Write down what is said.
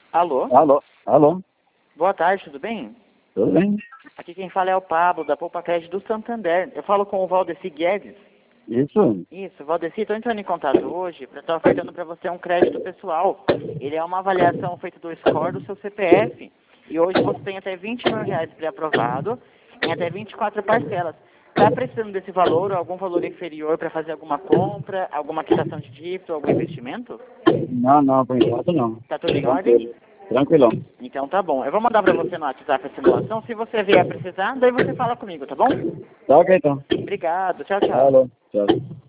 Alô? Alô? Alô? Boa tarde, tudo bem? Tudo bem? Aqui quem fala é o Pablo, da Poupa Crédito do Santander. Eu falo com o Valdeci Guedes. Isso? Isso, Valdeci, estou entrando em contato hoje para estar ofertando para você um crédito pessoal. Ele é uma avaliação feita do score do seu CPF. E hoje você tem até R$ 20.000 pré-aprovado em até 24 parcelas. Está precisando desse valor ou algum valor inferior para fazer alguma compra, alguma quitação de dívida, algum investimento? Não, por enquanto não. Está tudo em ordem? Tranquilão. Então tá bom. Eu vou mandar para você no WhatsApp a simulação. Se você vier precisar, daí você fala comigo, tá bom? Tá ok então. Obrigado. Tchau, tchau. Alô? Tchau.